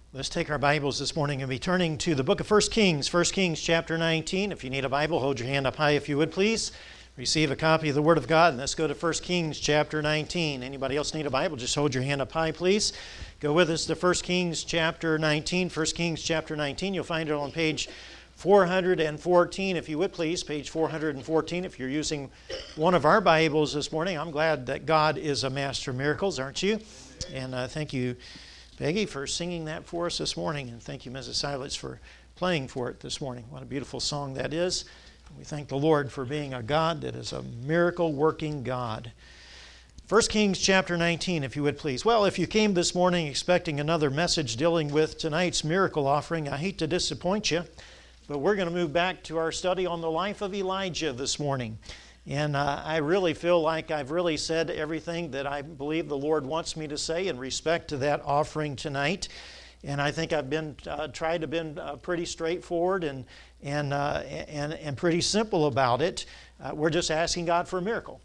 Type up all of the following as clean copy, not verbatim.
Let's take our Bibles this morning and be turning to the book of 1 Kings, 1 Kings chapter 19. If you need a Bible, hold your hand up high if you would, please. Receive a copy of the Word of God, and let's go to 1 Kings chapter 19. Anybody else need a Bible? Just hold your hand up high, please. Go with us to 1 Kings chapter 19. 1 Kings chapter 19, you'll find it on page 414, if you would, please. Page 414, if you're using one of our Bibles this morning. I'm glad that God is a master of miracles, aren't you? And thank you, Peggy, for singing that for us this morning, and thank you, Mrs. Silence, for playing for it this morning. What a beautiful song that is. We thank the Lord for being a God that is a miracle-working God. 1 Kings chapter 19, if you would please. Well, if you came this morning expecting another message dealing with tonight's miracle offering, I hate to disappoint you, but we're going to move back to our study on the life of Elijah this morning. And I really feel like I've really said everything that I believe the Lord wants me to say in respect to that offering tonight. And I think I've been tried to be pretty straightforward and pretty simple about it. We're just asking God for a miracle.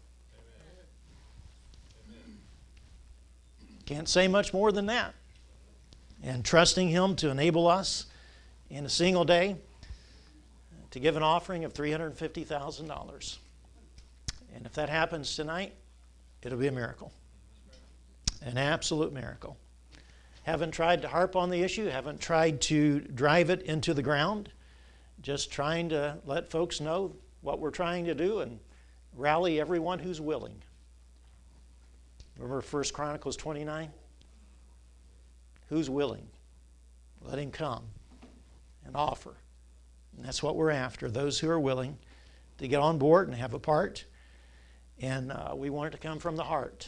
Amen. Can't say much more than that. And trusting Him to enable us in a single day to give an offering of $350,000. And if that happens tonight, it'll be a miracle. An absolute miracle. Haven't tried to harp on the issue, haven't tried to drive it into the ground, just trying to let folks know what we're trying to do and rally everyone who's willing. Remember 1 Chronicles 29? Who's willing? Let him come and offer. And that's what we're after, those who are willing to get on board and have a part. And we want it to come from the heart,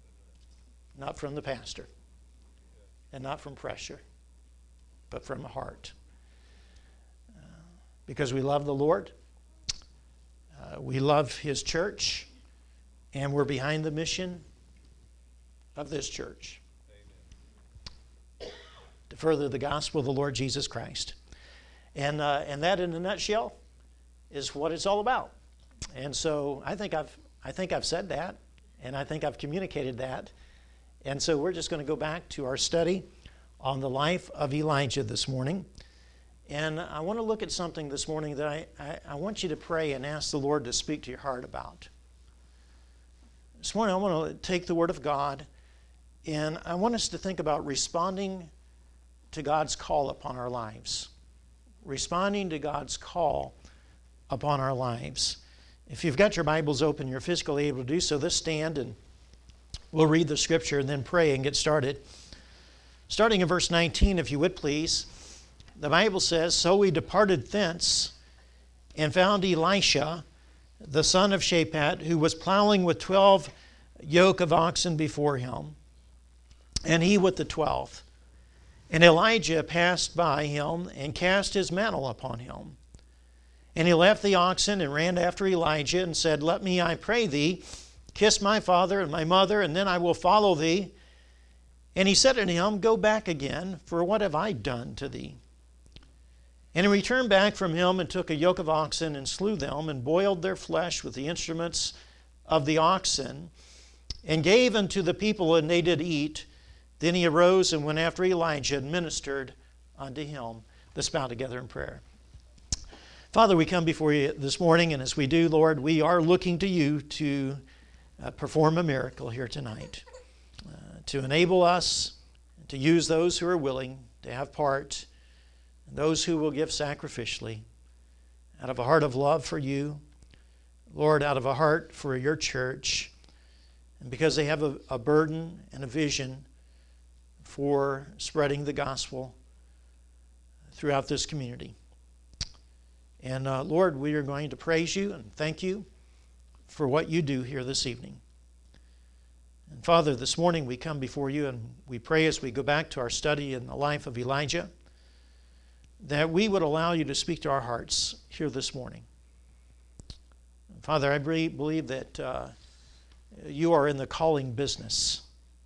not from the pastor, and not from pressure, but from the heart. Because we love the Lord, we love His church, and we're behind the mission of this church. Amen. To further the gospel of the Lord Jesus Christ. And that, in a nutshell, is what it's all about. And so I think I've said that, and I think I've communicated that. And so we're just going to go back to our study on the life of Elijah this morning. And I want to look at something this morning that I want you to pray and ask the Lord to speak to your heart about. This morning I want to take the Word of God, and I want us to think about responding to God's call upon our lives. Responding to God's call upon our lives. If you've got your Bibles open, you're physically able to do so, let's stand and we'll read the Scripture and then pray and get started. Starting in verse 19, if you would please, the Bible says, "So we departed thence and found Elisha, the son of Shaphat, who was plowing with 12 yoke of oxen before him, and he with the 12th. And Elijah passed by him and cast his mantle upon him. And he left the oxen and ran after Elijah and said, Let me, I pray thee, kiss my father and my mother, and then I will follow thee. And he said unto him, Go back again, for what have I done to thee? And he returned back from him and took a yoke of oxen and slew them and boiled their flesh with the instruments of the oxen and gave unto the people, and they did eat. Then he arose and went after Elijah and ministered unto him." Let's bow together in prayer. Father, we come before you this morning, and as we do, Lord, we are looking to you to perform a miracle here tonight, to enable us to use those who are willing to have part, and those who will give sacrificially, out of a heart of love for you, Lord, out of a heart for your church, and because they have a burden and a vision for spreading the gospel throughout this community. And Lord, we are going to praise you and thank you for what you do here this evening. And Father, this morning we come before you and we pray as we go back to our study in the life of Elijah, that we would allow you to speak to our hearts here this morning. And Father, I believe that you are in the calling business.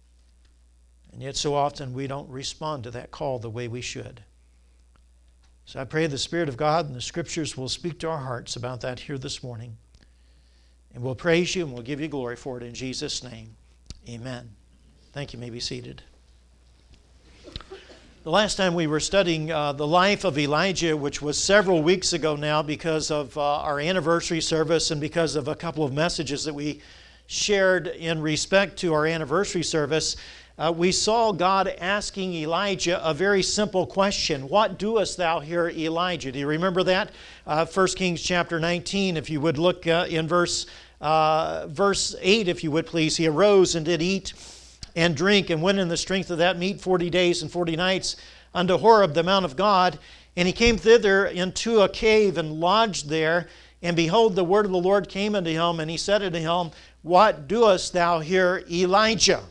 And yet so often we don't respond to that call the way we should. So I pray the Spirit of God and the Scriptures will speak to our hearts about that here this morning. And we'll praise you and we'll give you glory for it in Jesus' name. Amen. Thank you. You may be seated. The last time we were studying the life of Elijah, which was several weeks ago now because of our anniversary service and because of a couple of messages that we shared in respect to our anniversary service, we saw God asking Elijah a very simple question. What doest thou here, Elijah? Do you remember that? 1 Kings chapter 19, if you would look in verse 8, if you would please. He arose and did eat and drink, and went in the strength of that meat 40 days and 40 nights unto Horeb, the mount of God. And he came thither into a cave and lodged there. And behold, the word of the Lord came unto him, and he said unto him, What doest thou here, Elijah?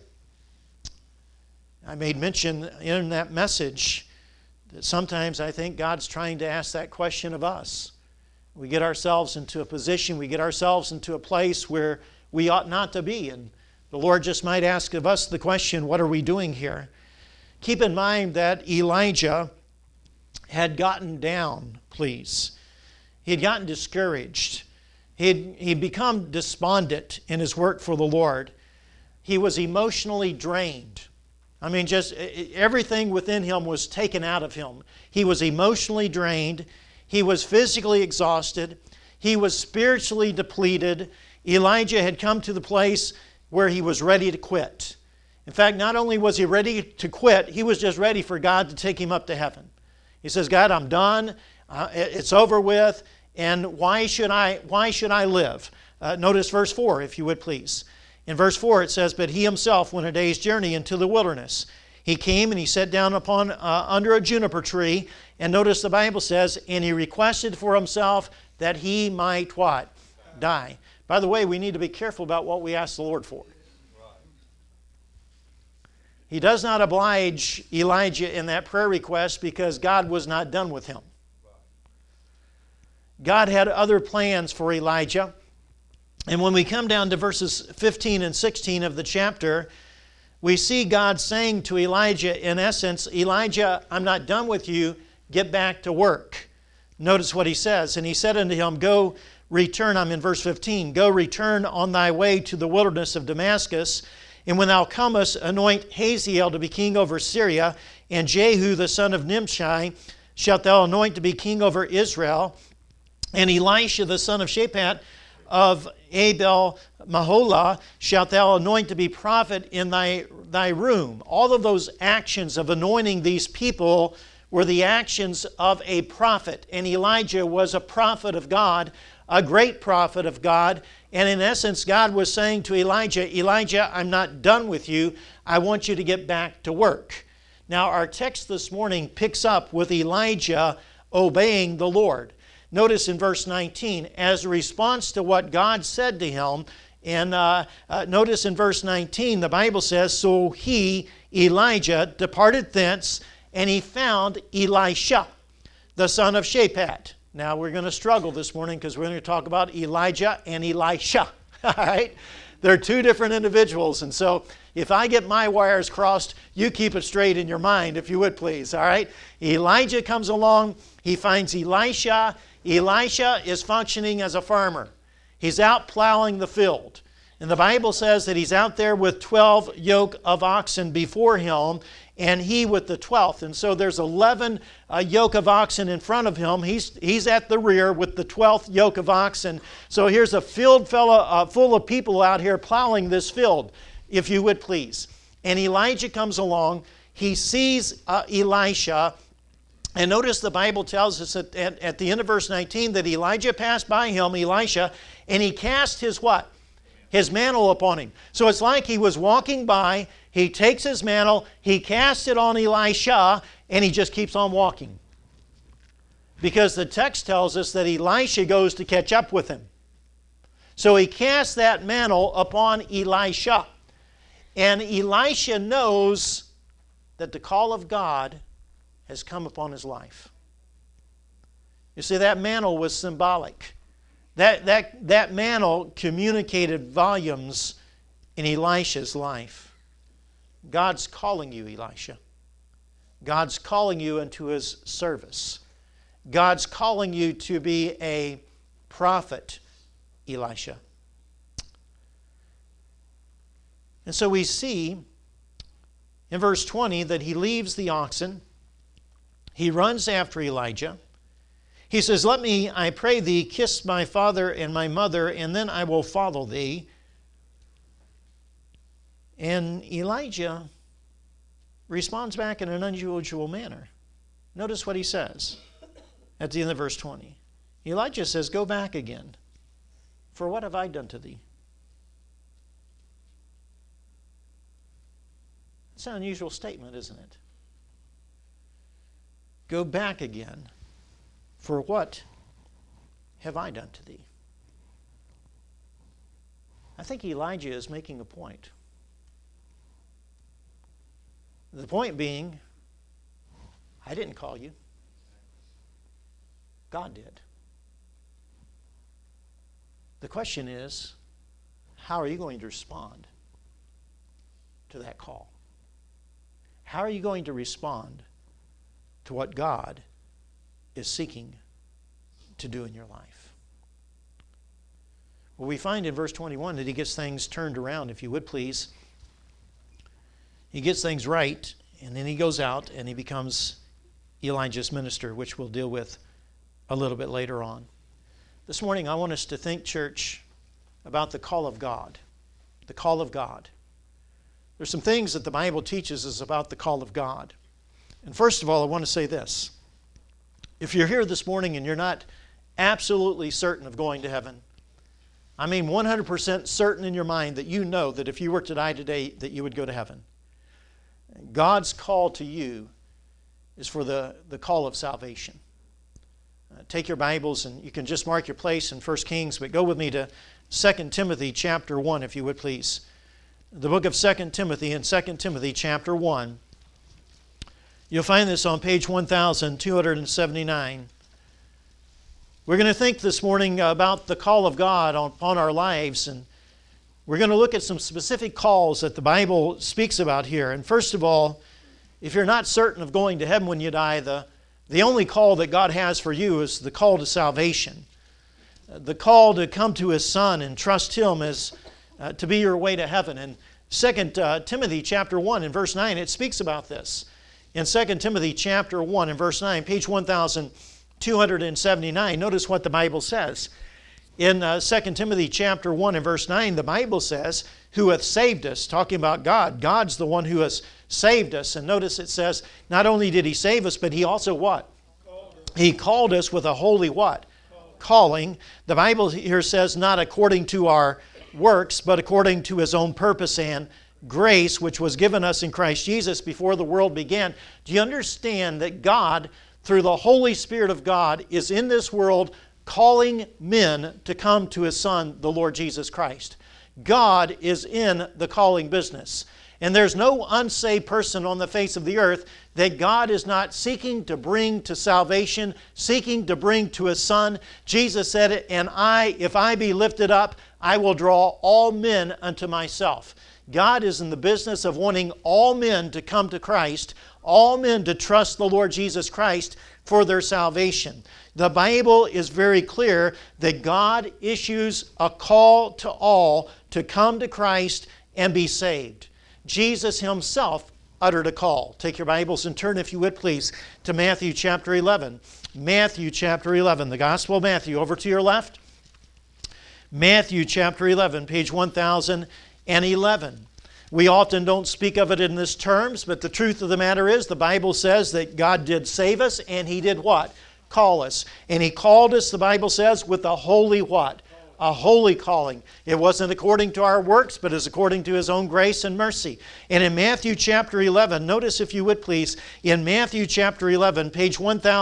I made mention in that message that sometimes I think God's trying to ask that question of us. We get ourselves into a position, we get ourselves into a place where we ought not to be, and the Lord just might ask of us the question, what are we doing here? Keep in mind that Elijah had gotten down, please. He had gotten discouraged. He'd become despondent in his work for the Lord. He was emotionally drained. I mean, just everything within him was taken out of him. He was emotionally drained. He was physically exhausted. He was spiritually depleted. Elijah had come to the place where he was ready to quit. In fact, not only was he ready to quit, he was just ready for God to take him up to heaven. He says, God, I'm done. It's over with. And why should I live? Notice verse 4, if you would please. In verse 4 it says, But he himself went a day's journey into the wilderness. He came and he sat down upon under a juniper tree. And notice the Bible says, And he requested for himself that he might what? Die. By the way, we need to be careful about what we ask the Lord for. He does not oblige Elijah in that prayer request because God was not done with him. God had other plans for Elijah. And when we come down to verses 15 and 16 of the chapter, we see God saying to Elijah, in essence, Elijah, I'm not done with you. Get back to work. Notice what he says. And he said unto him, Go return, I'm in verse 15, Go return on thy way to the wilderness of Damascus, and when thou comest, anoint Hazael to be king over Syria, and Jehu the son of Nimshi shalt thou anoint to be king over Israel, and Elisha the son of Shaphat of Abel Maholah shalt thou anoint to be prophet in thy room. All of those actions of anointing these people were the actions of a prophet, and Elijah was a prophet of God, a great prophet of God. And in essence, God was saying to Elijah, Elijah, I'm not done with you. I want you to get back to work. Now, our text this morning picks up with Elijah obeying the Lord. Notice in verse 19, as a response to what God said to him, and notice in verse 19, the Bible says, So he, Elijah, departed thence, and he found Elisha, the son of Shaphat. Now, we're going to struggle this morning because we're going to talk about Elijah and Elisha. All right? They're two different individuals. And so if I get my wires crossed, you keep it straight in your mind, if you would please. All right? Elijah comes along. He finds Elisha. Elisha is functioning as a farmer. He's out plowing the field. And the Bible says that he's out there with 12 yoke of oxen before him, and he with the 12th. And so there's 11 yoke of oxen in front of him. He's at the rear with the 12th yoke of oxen. So here's a field full of people out here plowing this field, if you would please. And Elijah comes along. He sees Elisha. And notice the Bible tells us at the end of verse 19 that Elijah passed by him, Elisha, and he cast his what? His mantle upon him. So it's like he was walking by, he takes his mantle, he casts it on Elisha, and he just keeps on walking. Because the text tells us that Elisha goes to catch up with him. So he casts that mantle upon Elisha. And Elisha knows that the call of God has come upon his life. You see, that mantle was symbolic. That mantle communicated volumes in Elisha's life. God's calling you, Elisha. God's calling you into his service. God's calling you to be a prophet, Elisha. And so we see in verse 20 that he leaves the oxen He runs after Elijah. He says, let me, I pray thee, kiss my father and my mother, and then I will follow thee. And Elijah responds back in an unusual manner. Notice what he says at the end of verse 20. Elijah says, go back again. For what have I done to thee? It's an unusual statement, isn't it? Go back again. For what have I done to thee? I think Elijah is making a point. The point being, I didn't call you. God did. The question is, how are you going to respond to that call? How are you going to respond to what God is seeking to do in your life? Well, we find in verse 21 that he gets things turned around, if you would please. He gets things right, and then he goes out and he becomes Elijah's minister, which we'll deal with a little bit later on. This morning I want us to think, church, about the call of God. The call of God. There's some things that the Bible teaches us about the call of God. And first of all, I want to say this. If you're here this morning and you're not absolutely certain of going to heaven, I mean 100% certain in your mind that you know that if you were to die today that you would go to heaven, God's call to you is for the call of salvation. Take your Bibles and you can just mark your place in 1 Kings, but go with me to 2 Timothy chapter 1, if you would please. The book of 2 Timothy in 2 Timothy chapter 1. You'll find this on page 1279. We're going to think this morning about the call of God upon our lives, and we're going to look at some specific calls that the Bible speaks about here. And first of all, if you're not certain of going to heaven when you die, the only call that God has for you is the call to salvation. The call to come to His Son and trust Him as to be your way to heaven. And 2 Timothy chapter 1 and verse 9, it speaks about this. In 2 Timothy chapter 1 and verse 9, page 1279, notice what the Bible says. In 2 Timothy chapter 1 and verse 9, the Bible says, who hath saved us, talking about God. God's the one who has saved us. And notice it says, not only did He save us, but He also what? He called us with a holy what? Calling. The Bible here says, not according to our works, but according to His own purpose and grace, which was given us in Christ Jesus before the world began. Do you understand that God, through the Holy Spirit of God, is in this world calling men to come to His Son, the Lord Jesus Christ? God is in the calling business. And there's no unsaved person on the face of the earth that God is not seeking to bring to salvation, seeking to bring to His Son. Jesus said it, and if I be lifted up, I will draw all men unto myself. God is in the business of wanting all men to come to Christ, all men to trust the Lord Jesus Christ for their salvation. The Bible is very clear that God issues a call to all to come to Christ and be saved. Jesus Himself uttered a call. Take your Bibles and turn, if you would please, to Matthew chapter 11. Matthew chapter 11, the Gospel of Matthew, over to your left. Matthew chapter 11, page 1011. We often don't speak of it in these terms, but the truth of the matter is the Bible says that God did save us, and He did what? Call us. And He called us, the Bible says, with a holy what? A holy calling. It wasn't according to our works, but is according to His own grace and mercy. And in Matthew chapter 11, notice if you would please, in Matthew chapter 11, page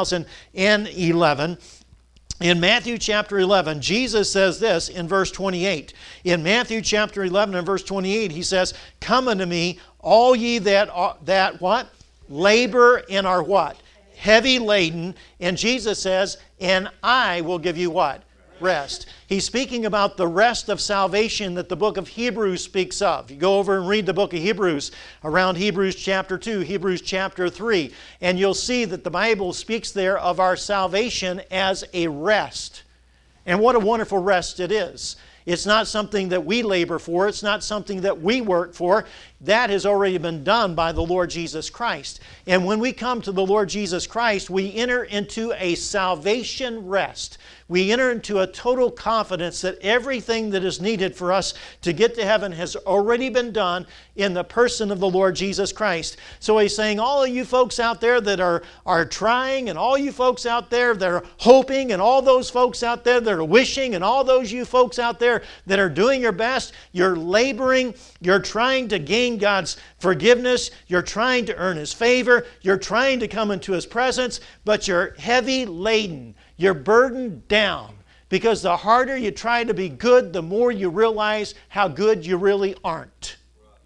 1011, in Matthew chapter 11, Jesus says this in verse 28. In Matthew chapter 11 and verse 28, He says, come unto me, all ye that what? Labor and are what? Heavy laden. And Jesus says, and I will give you what? Rest. He's speaking about the rest of salvation that the book of Hebrews speaks of. You go over and read the book of Hebrews, around Hebrews chapter 2, Hebrews chapter 3, and you'll see that the Bible speaks there of our salvation as a rest. And what a wonderful rest it is. It's not something that we labor for. It's not something that we work for. that has already been done by the Lord Jesus Christ. And when we come to the Lord Jesus Christ, we enter into a salvation rest. We enter into a total confidence that everything that is needed for us to get to heaven has already been done in the person of the Lord Jesus Christ. So he's saying, all of you folks out there that are trying, and all you folks out there that are hoping, and all those folks out there that are wishing, and all those you folks out there that are doing your best, you're laboring, you're trying to gain God's forgiveness, you're trying to earn His favor, you're trying to come into His presence, but you're heavy laden. You're burdened down, because the harder you try to be good, the more you realize how good you really aren't.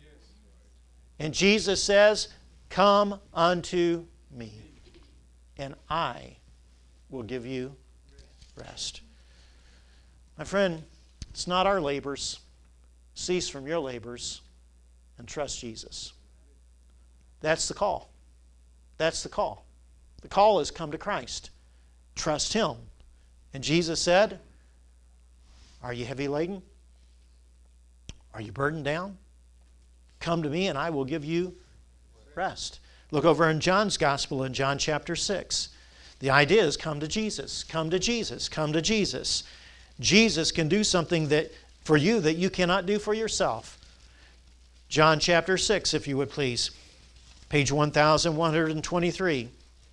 And Jesus says, come unto me, and I will give you rest. My friend, it's not our labors. Cease from your labors and trust Jesus. That's the call. That's the call. The call is come to Christ. Trust Him. And Jesus said, are you heavy laden? Are you burdened down? Come to me and I will give you rest. Look over in John's Gospel in John chapter 6. The idea is come to Jesus. Come to Jesus. Come to Jesus. Jesus can do something that for you that you cannot do for yourself. John chapter 6, if you would please. Page 1123.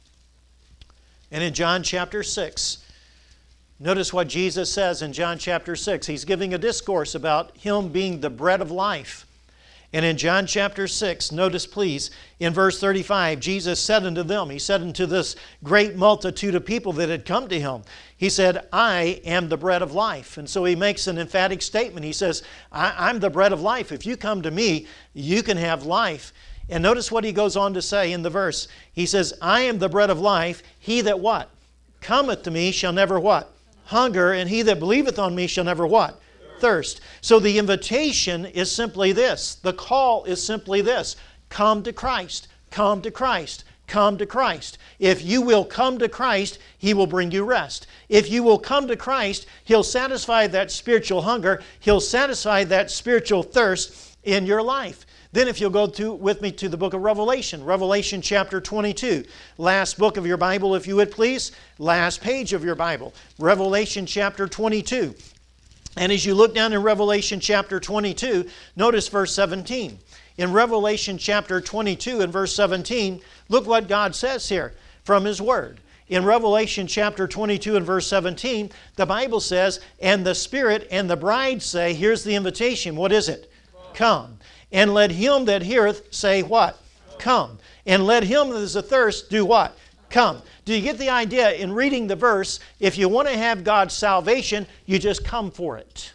And in John chapter 6, notice what Jesus says in John chapter 6. He's giving a discourse about Him being the bread of life. And in John chapter 6, notice please, in verse 35, Jesus said unto them, He said unto this great multitude of people that had come to Him, He said, I am the bread of life. And so He makes an emphatic statement. He says, I'm the bread of life. If you come to me, you can have life. And notice what He goes on to say in the verse. He says, I am the bread of life. He that what? Cometh to me shall never what? Hunger. And he that believeth on me shall never what? Thirst. So the invitation is simply this. The call is simply this. Come to Christ. Come to Christ. Come to Christ. If you will come to Christ, He will bring you rest. If you will come to Christ, He'll satisfy that spiritual hunger. He'll satisfy that spiritual thirst in your life. Then if you'll go with me to the book of Revelation, Revelation chapter 22. Last book of your Bible, if you would please. Last page of your Bible. Revelation chapter 22. And as you look down in Revelation chapter 22, notice verse 17. In Revelation chapter 22 and verse 17, look what God says here from His Word. In Revelation chapter 22 and verse 17, the Bible says, and the Spirit and the bride say, here's the invitation. What is it? Come. And let him that heareth say what? Come. And let him that is athirst do what? Come. Do you get the idea? In reading the verse, if you want to have God's salvation, you just come for it.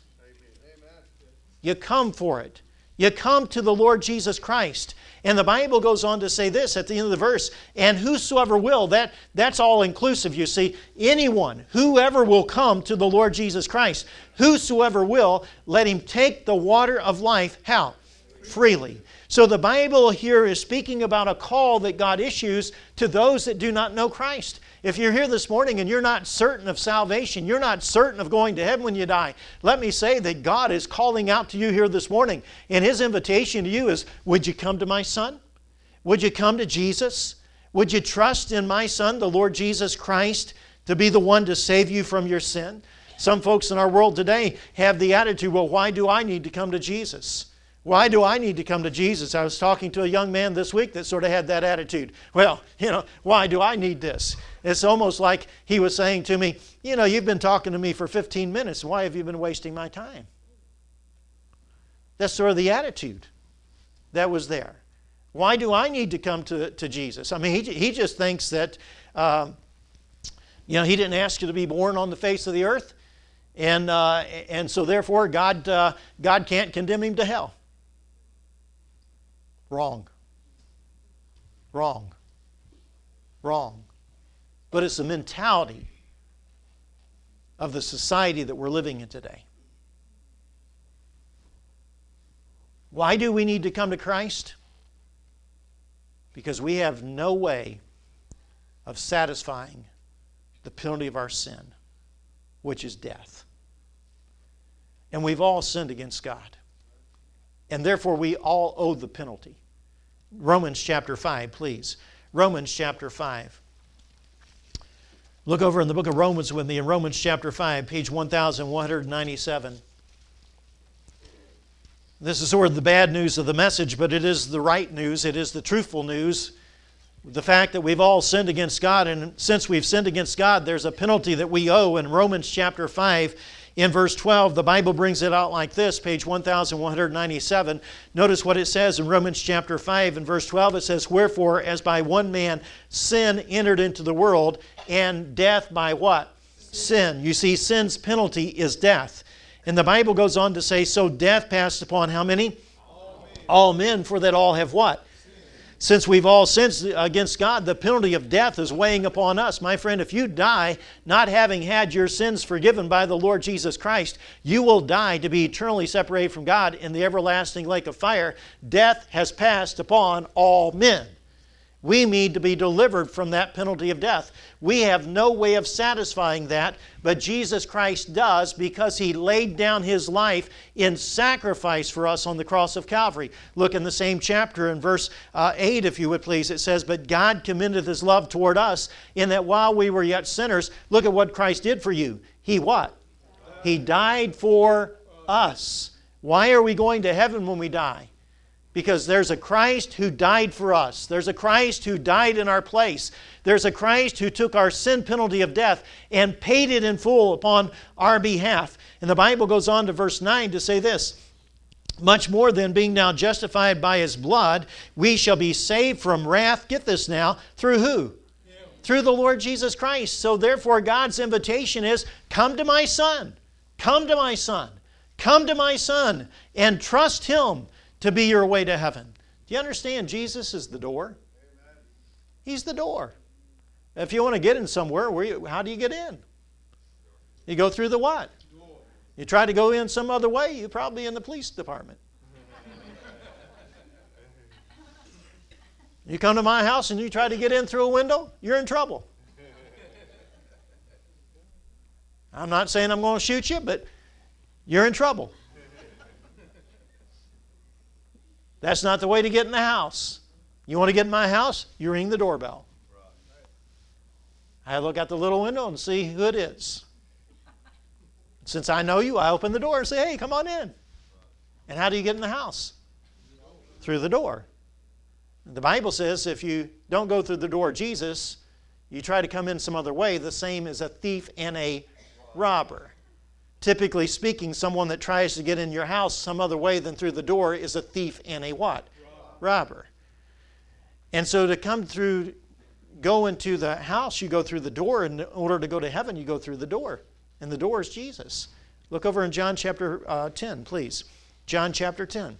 You come for it. You come to the Lord Jesus Christ. And the Bible goes on to say this at the end of the verse, and whosoever will, that's all inclusive, you see. Anyone, whoever will come to the Lord Jesus Christ, whosoever will, let him take the water of life, how? Freely. So the Bible here is speaking about a call that God issues to those that do not know Christ. If you're here this morning and you're not certain of salvation, you're not certain of going to heaven when you die, let me say that God is calling out to you here this morning. And His invitation to you is, would you come to my Son? Would you come to Jesus? Would you trust in my Son, the Lord Jesus Christ, to be the one to save you from your sin? Some folks in our world today have the attitude, well, why do I need to come to Jesus? Why do I need to come to Jesus? I was talking to a young man this week that sort of had that attitude. Well, why do I need this? It's almost like he was saying to me, you've been talking to me for 15 minutes. Why have you been wasting my time? That's sort of the attitude that was there. Why do I need to come to Jesus? I mean, he just thinks that, He didn't ask you to be born on the face of the earth. And so therefore, God can't condemn him to hell. Wrong. Wrong. Wrong. But it's the mentality of the society that we're living in today. Why do we need to come to Christ? Because we have no way of satisfying the penalty of our sin, which is death. And we've all sinned against God. and therefore we all owe the penalty. Romans chapter 5, please. Romans chapter 5. Look over in the book of Romans with me in Romans chapter 5, page 1197. This is sort of the bad news of the message, but it is the right news. It is the truthful news. The fact that we've all sinned against God, and since we've sinned against God, there's a penalty that we owe. In Romans chapter 5, in verse 12, the Bible brings it out like this, page 1197. Notice what it says in Romans chapter 5 and verse 12. It says, "Wherefore, as by one man sin entered into the world, and death by what? Sin." You see, sin's penalty is death. And the Bible goes on to say, "So death passed upon" how many? All men, for that all have what? Since we've all sinned against God, the penalty of death is weighing upon us. My friend, if you die not having had your sins forgiven by the Lord Jesus Christ, you will die to be eternally separated from God in the everlasting lake of fire. Death has passed upon all men. We need to be delivered from that penalty of death. We have no way of satisfying that, but Jesus Christ does, because He laid down His life in sacrifice for us on the cross of Calvary. Look in the same chapter in verse 8, if you would please. It says, "But God commendeth His love toward us, in that while we were yet sinners," look at what Christ did for you. He what? He died for us. Why are we going to heaven when we die? Because there's a Christ who died for us. There's a Christ who died in our place. There's a Christ who took our sin penalty of death and paid it in full upon our behalf. And the Bible goes on to verse 9 to say this, "Much more then, being now justified by His blood, we shall be saved from wrath." Get this now. Through who? Through the Lord Jesus Christ. So therefore God's invitation is, come to my Son. Come to my Son. Come to my Son and trust Him to be your way to heaven. Do you understand? Jesus is the door. He's the door. If you want to get in somewhere, how do you get in? You go through the what? You try to go in some other way, you're probably in the police department. You come to my house and you try to get in through a window, you're in trouble. I'm not saying I'm going to shoot you, but you're in trouble. That's not the way to get in the house. You want to get in my house? You ring the doorbell. I look out the little window and see who it is. Since I know you, I open the door and say, "Hey, come on in." And how do you get in the house? Through the door. The Bible says if you don't go through the door of Jesus, you try to come in some other way, the same as a thief and a robber. Typically speaking, someone that tries to get in your house some other way than through the door is a thief and a what? Robber. And so to go into the house, you go through the door. In order to go to heaven, you go through the door. And the door is Jesus. Look over in John chapter 10, please. John chapter 10.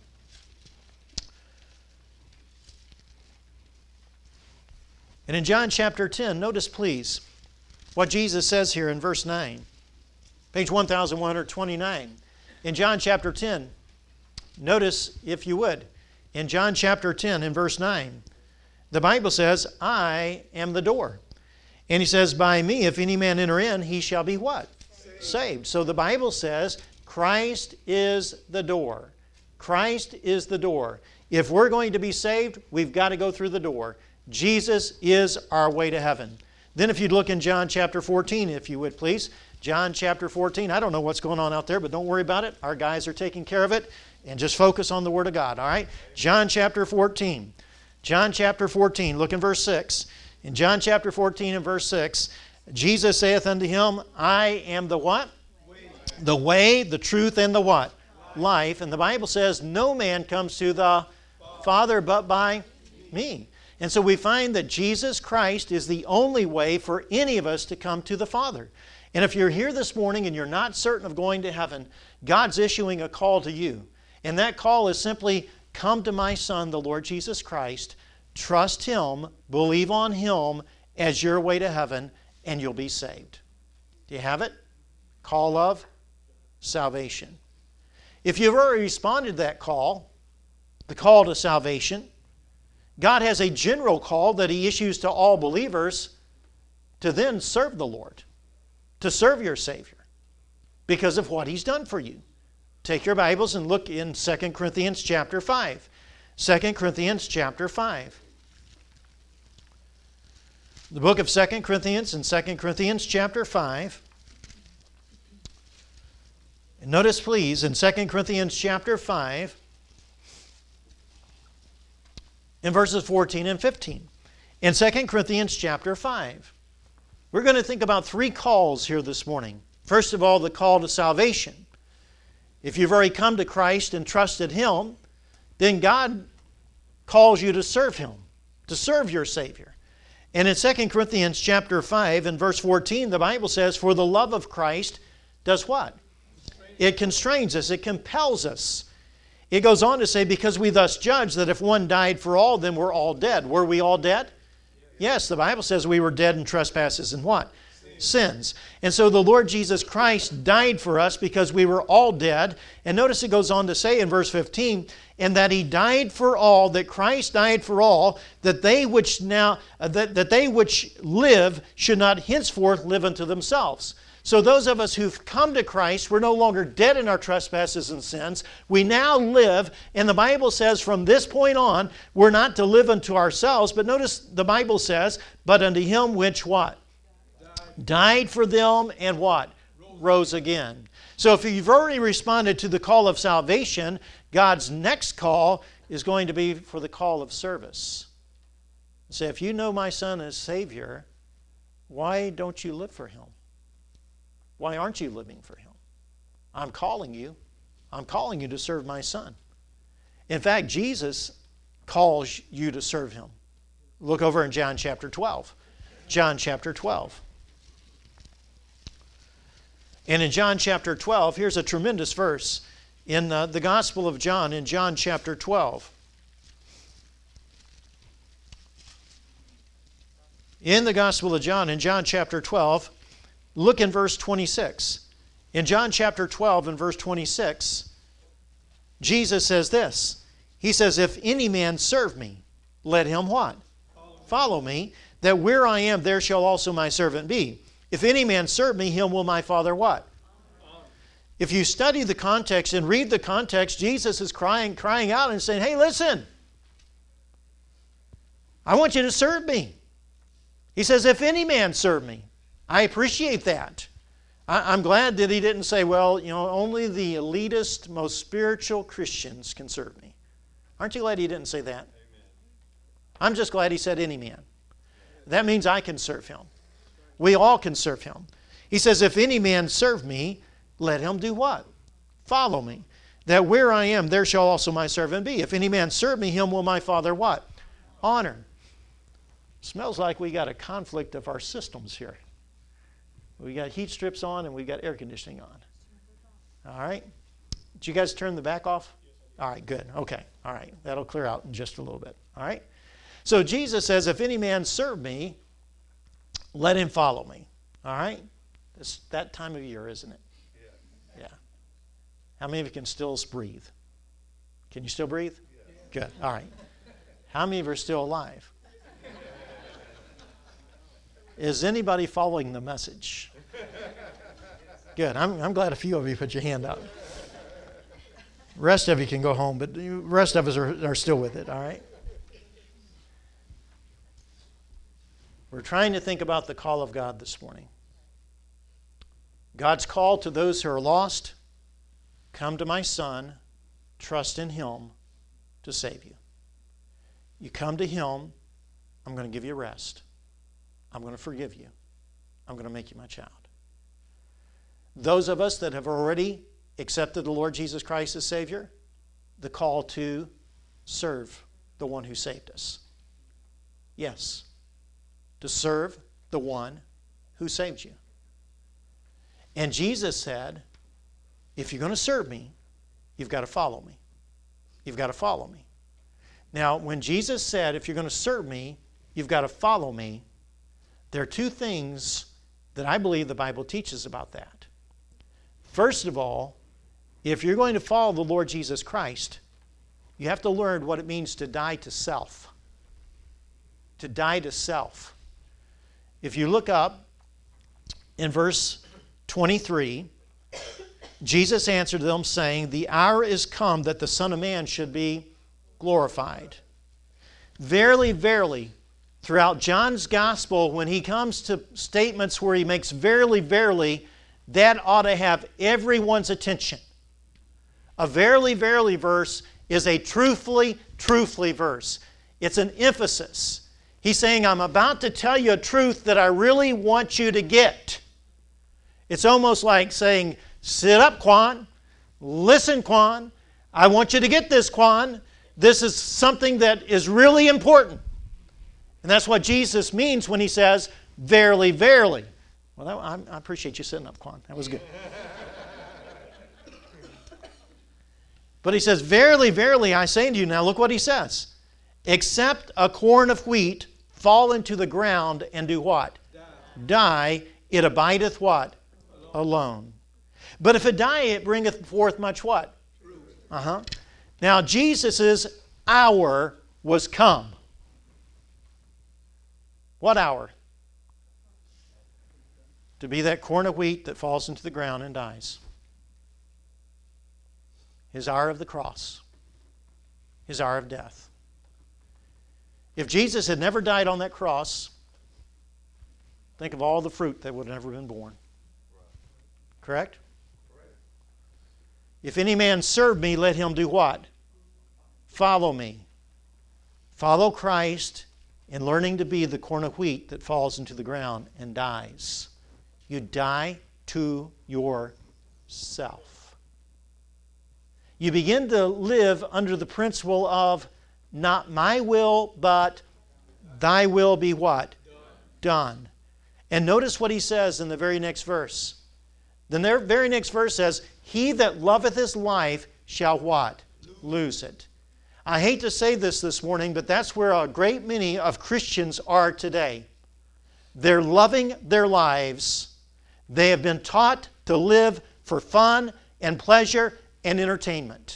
And in John chapter 10, notice please what Jesus says here in verse 9. Page 1129. In John chapter 10, notice, if you would, in John chapter 10 in verse 9, the Bible says, "I am the door." And He says, "By me, if any man enter in, he shall be" what? Saved. So the Bible says, Christ is the door. Christ is the door. If we're going to be saved, we've got to go through the door. Jesus is our way to heaven. Then if you'd look in John chapter 14, if you would please. John chapter 14. I don't know what's going on out there, but don't worry about it. Our guys are taking care of it. And just focus on the Word of God, all right? John chapter 14. John chapter 14, look in verse 6. In John chapter 14 and verse 6, Jesus saith unto him, "I am the what? The way, the truth, and the what? Life." And the Bible says, "No man comes to the Father but by me." And so we find that Jesus Christ is the only way for any of us to come to the Father. And if you're here this morning and you're not certain of going to heaven, God's issuing a call to you. And that call is simply, come to my Son, the Lord Jesus Christ, trust Him, believe on Him as your way to heaven, and you'll be saved. Do you have it? Call of salvation. If you've already responded to that call, the call to salvation, God has a general call that He issues to all believers to then serve the Lord, to serve your Savior because of what He's done for you. Take your Bibles and look in 2 Corinthians chapter 5. 2 Corinthians chapter 5. The book of 2 Corinthians and 2 Corinthians chapter 5. And notice please in 2 Corinthians chapter 5 in verses 14 and 15. In 2 Corinthians chapter 5. We're going to think about three calls here this morning. First of all, the call to salvation. If you've already come to Christ and trusted Him, then God calls you to serve Him, to serve your Savior. And in 2 Corinthians chapter 5 and verse 14, the Bible says, "For the love of Christ does what? It constrains us, it compels us." It goes on to say, "Because we thus judge that if one died for all, then we're all dead." Were we all dead? Yes, the Bible says we were dead in trespasses and what? Sins. And so the Lord Jesus Christ died for us because we were all dead. And notice it goes on to say in verse 15, "And that He died for all, that Christ died for all, that they which live should not henceforth live unto themselves." So those of us who've come to Christ, we're no longer dead in our trespasses and sins. We now live, and the Bible says from this point on, we're not to live unto ourselves. But notice the Bible says, "But unto Him which" what? Died for them and what? Rose again. So if you've already responded to the call of salvation, God's next call is going to be for the call of service. Say, if you know my Son as Savior, why don't you live for Him? Why aren't you living for Him? I'm calling you. I'm calling you to serve my Son. In fact, Jesus calls you to serve Him. Look over in John chapter 12. John chapter 12. And in John chapter 12, here's a tremendous verse in the Gospel of John, in John chapter 12. In the Gospel of John, in John chapter 12, look in verse 26. In John chapter 12 and verse 26, Jesus says this. He says, "If any man serve me, let him" what? Follow me, "that where I am, there shall also my servant be. If any man serve me, him will my Father" what? If you study the context and read the context, Jesus is crying out and saying, "Hey, listen. I want you to serve me." He says, "If any man serve me." I appreciate that. I'm glad that He didn't say, well, only the elitist, most spiritual Christians can serve me. Aren't you glad He didn't say that? Amen. I'm just glad He said any man. That means I can serve Him. We all can serve Him. He says, "If any man serve me, let him" do what? "Follow me. That where I am, there shall also my servant be. If any man serve me, him will my Father" what? Honor. Smells like we got a conflict of our systems here. We got heat strips on and we got air conditioning on. All right? Did you guys turn the back off? All right, good. Okay. All right. That'll clear out in just a little bit. All right? So Jesus says, "If any man serve me, let him follow me." All right? It's that time of year, isn't it? Yeah. How many of you can still breathe? Can you still breathe? Good. All right. How many of you are still alive? Is anybody following the message? Good. I'm glad a few of you put your hand up. The rest of you can go home, but the rest of us are still with it, all right? We're trying to think about the call of God this morning. God's call to those who are lost: come to my Son, trust in Him to save you. You come to Him, I'm going to give you rest. I'm going to forgive you. I'm going to make you my child. Those of us that have already accepted the Lord Jesus Christ as Savior, the call to serve the one who saved us. Yes, to serve the one who saved you. And Jesus said, if you're going to serve me, you've got to follow me. You've got to follow me. Now, when Jesus said, if you're going to serve me, you've got to follow me, there are two things that I believe the Bible teaches about that. First of all, if you're going to follow the Lord Jesus Christ, you have to learn what it means to die to self. To die to self. If you look up in verse 23, Jesus answered them, saying, the hour is come that the Son of Man should be glorified. Verily, verily, throughout John's Gospel, when he comes to statements where he makes verily, verily, that ought to have everyone's attention. A verily, verily verse is a truthfully, truthfully verse. It's an emphasis. He's saying, I'm about to tell you a truth that I really want you to get. It's almost like saying, sit up, Quan. Listen, Quan. I want you to get this, Quan. This is something that is really important. And that's what Jesus means when he says, verily, verily. Well, I appreciate you sitting up, Quan. That was good. But he says, verily, verily, I say unto you. Now look what he says. Except a corn of wheat fall into the ground and do what? Die. It abideth what? Alone. But if it die, it bringeth forth much what? Now Jesus' hour was come. What hour? To be that corn of wheat that falls into the ground and dies. His hour of the cross. His hour of death. If Jesus had never died on that cross, think of all the fruit that would have never been born. Correct? If any man serve me, let him do what? Follow me. Follow Christ in learning to be the corn of wheat that falls into the ground and dies. You die to yourself. You begin to live under the principle of not my will, but thy will be what? Done. And notice what he says in the very next verse. The very next verse says, he that loveth his life shall what? Lose it. I hate to say this morning, but that's where a great many of Christians are today. They're loving their lives. They have been taught to live for fun and pleasure and entertainment.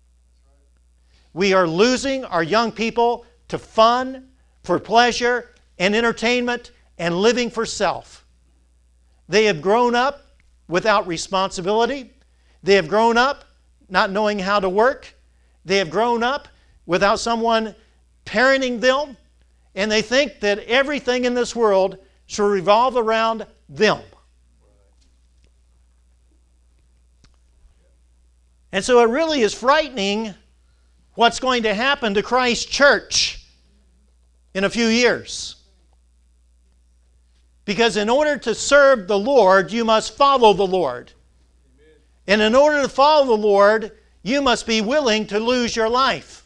We are losing our young people to fun, for pleasure and entertainment, and living for self. They have grown up without responsibility. They have grown up not knowing how to work. They have grown up without someone parenting them, and they think that everything in this world should revolve around them. And so it really is frightening what's going to happen to Christ's church in a few years. Because in order to serve the Lord, you must follow the Lord. And in order to follow the Lord, you must be willing to lose your life,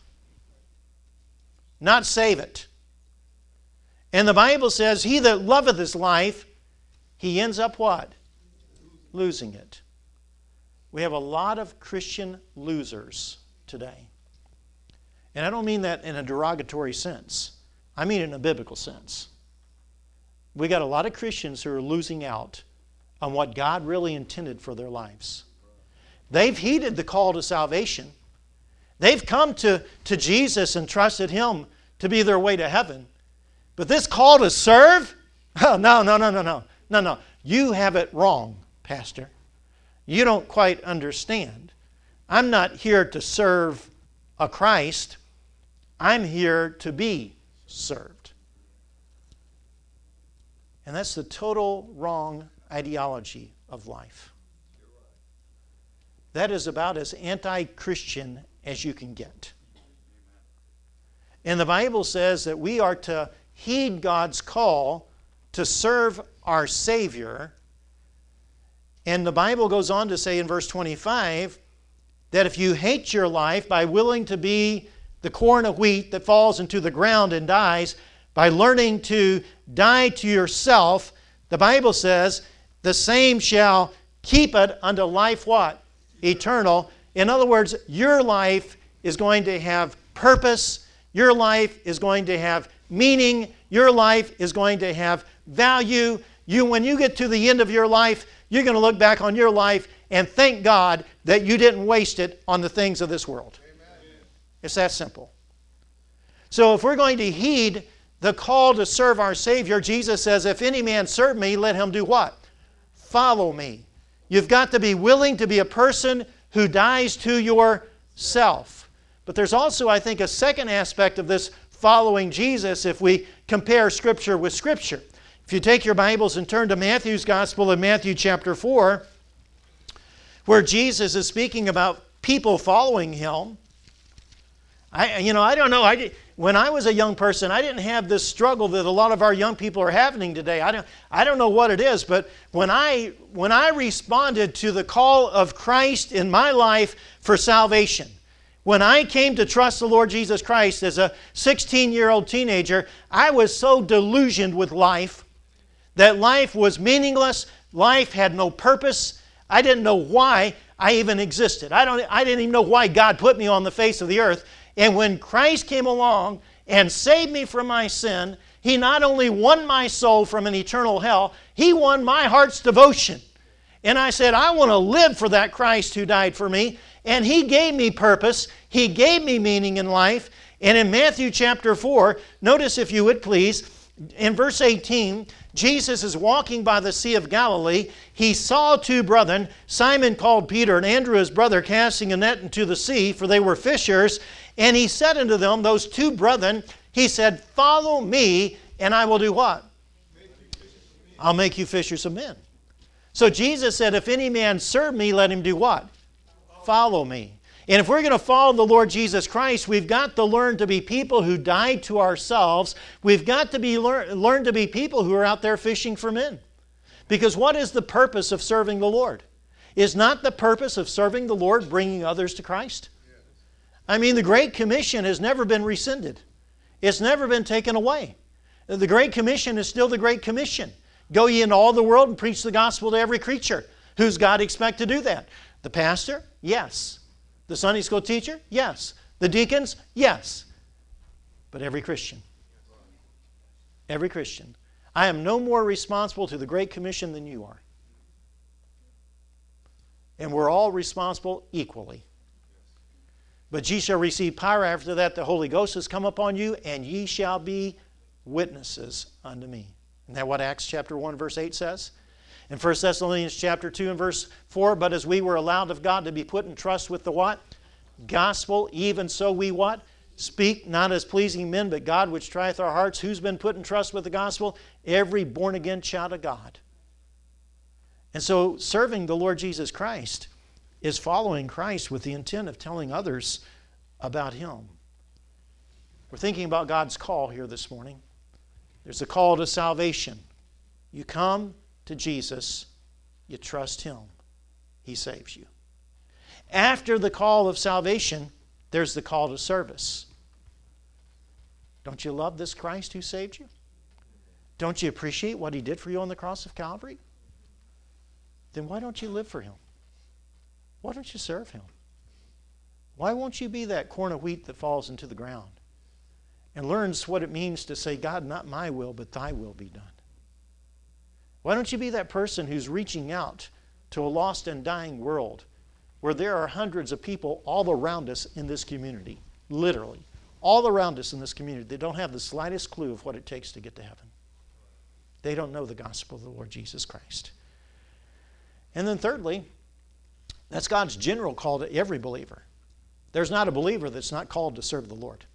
not save it. And the Bible says, he that loveth his life, he ends up what? Losing it. We have a lot of Christian losers today. And I don't mean that in a derogatory sense. I mean it in a biblical sense. We got a lot of Christians who are losing out on what God really intended for their lives. They've heeded the call to salvation. They've come to Jesus and trusted Him to be their way to heaven. But this call to serve? Oh, no. You have it wrong, Pastor. You don't quite understand. I'm not here to serve a Christ. I'm here to be served. And that's the total wrong ideology of life. That is about as anti-Christian as you can get. And the Bible says that we are to heed God's call to serve our Savior. And the Bible goes on to say in verse 25 that if you hate your life by willing to be the corn of wheat that falls into the ground and dies, by learning to die to yourself, the Bible says, the same shall keep it unto life what? Eternal. In other words, your life is going to have purpose. Your life is going to have meaning. Your life is going to have value. When you get to the end of your life, you're going to look back on your life and thank God that you didn't waste it on the things of this world. Amen. It's that simple. So if we're going to heed the call to serve our Savior, Jesus says, if any man serve me, let him do what? Follow me. You've got to be willing to be a person who dies to yourself. But there's also, I think, a second aspect of this following Jesus if we compare Scripture with Scripture. If you take your Bibles and turn to Matthew's Gospel in Matthew chapter 4, where Jesus is speaking about people following Him. I don't know. When I was a young person, I didn't have this struggle that a lot of our young people are having today. I don't know what it is, but when I responded to the call of Christ in my life for salvation, when I came to trust the Lord Jesus Christ as a 16-year-old teenager, I was so delusioned with life that life was meaningless. Life had no purpose. I didn't know why I even existed. I didn't even know why God put me on the face of the earth. And when Christ came along and saved me from my sin, He not only won my soul from an eternal hell, He won my heart's devotion. And I said, I want to live for that Christ who died for me. And He gave me purpose. He gave me meaning in life. And in Matthew chapter 4, notice if you would please, in verse 18, Jesus is walking by the Sea of Galilee. He saw two brethren, Simon called Peter and Andrew his brother, casting a net into the sea, for they were fishers. And He said unto them, those two brethren, He said, follow me, and I will do what? I'll make you fishers of men. So Jesus said, if any man serve me, let him do what? Follow me. And if we're going to follow the Lord Jesus Christ, we've got to learn to be people who die to ourselves. We've got to learn to be people who are out there fishing for men. Because what is the purpose of serving the Lord? Is not the purpose of serving the Lord bringing others to Christ? I mean, the Great Commission has never been rescinded. It's never been taken away. The Great Commission is still the Great Commission. Go ye into all the world and preach the gospel to every creature. Who's God expect to do that? The pastor? Yes. The Sunday school teacher? Yes. The deacons? Yes. But every Christian. Every Christian. I am no more responsible to the Great Commission than you are. And we're all responsible equally. But ye shall receive power. After that the Holy Ghost has come upon you, and ye shall be witnesses unto me. Isn't that what Acts chapter 1 verse 8 says? In 1 Thessalonians chapter 2 and verse 4, but as we were allowed of God to be put in trust with the what? Gospel, even so we what? Speak not as pleasing men, but God which trieth our hearts. Who's been put in trust with the gospel? Every born-again child of God. And so serving the Lord Jesus Christ is following Christ with the intent of telling others about Him. We're thinking about God's call here this morning. There's a call to salvation. You come to Jesus, you trust Him, He saves you. After the call of salvation, there's the call to service. Don't you love this Christ who saved you? Don't you appreciate what He did for you on the cross of Calvary? Then why don't you live for Him? Why don't you serve Him? Why won't you be that corn of wheat that falls into the ground and learns what it means to say, God, not my will, but Thy will be done? Why don't you be that person who's reaching out to a lost and dying world where there are hundreds of people all around us in this community, literally, all around us in this community, they don't have the slightest clue of what it takes to get to heaven. They don't know the gospel of the Lord Jesus Christ. And then thirdly, that's God's general call to every believer. There's not a believer that's not called to serve the Lord.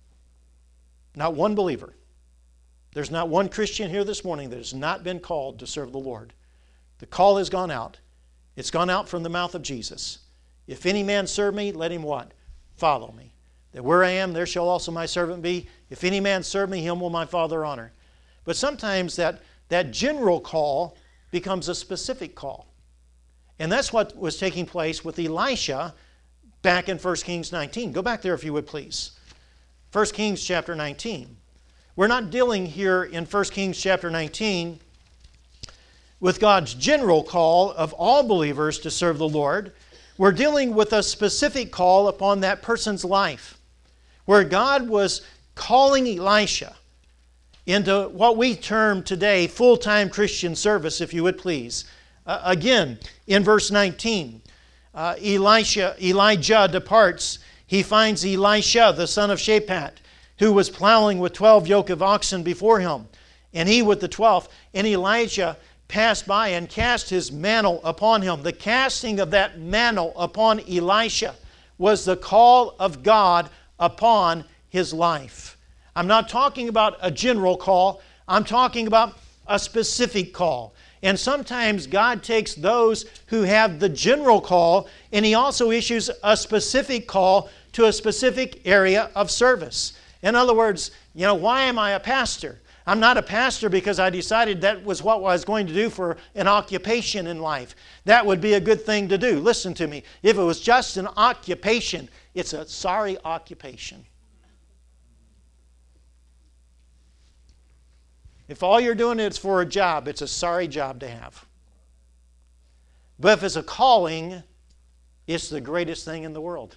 Not one believer. There's not one Christian here this morning that has not been called to serve the Lord. The call has gone out. It's gone out from the mouth of Jesus. If any man serve me, let him what? Follow me. That where I am, there shall also my servant be. If any man serve me, him will my Father honor. But sometimes that general call becomes a specific call. And that's what was taking place with Elisha back in 1 Kings 19. Go back there if you would please. 1 Kings chapter 19. We're not dealing here in 1 Kings chapter 19 with God's general call of all believers to serve the Lord. We're dealing with a specific call upon that person's life, where God was calling Elisha into what we term today full-time Christian service, if you would please. Again, in verse 19, Elijah departs. He finds Elisha, the son of Shaphat, who was plowing with 12 yoke of oxen before him, and he with the 12th. And Elijah passed by and cast his mantle upon him. The casting of that mantle upon Elisha was the call of God upon his life. I'm not talking about a general call. I'm talking about a specific call. And sometimes God takes those who have the general call and He also issues a specific call to a specific area of service. In other words, why am I a pastor? I'm not a pastor because I decided that was what I was going to do for an occupation in life. That would be a good thing to do. Listen to me. If it was just an occupation, it's a sorry occupation. If all you're doing is for a job, it's a sorry job to have. But if it's a calling, it's the greatest thing in the world.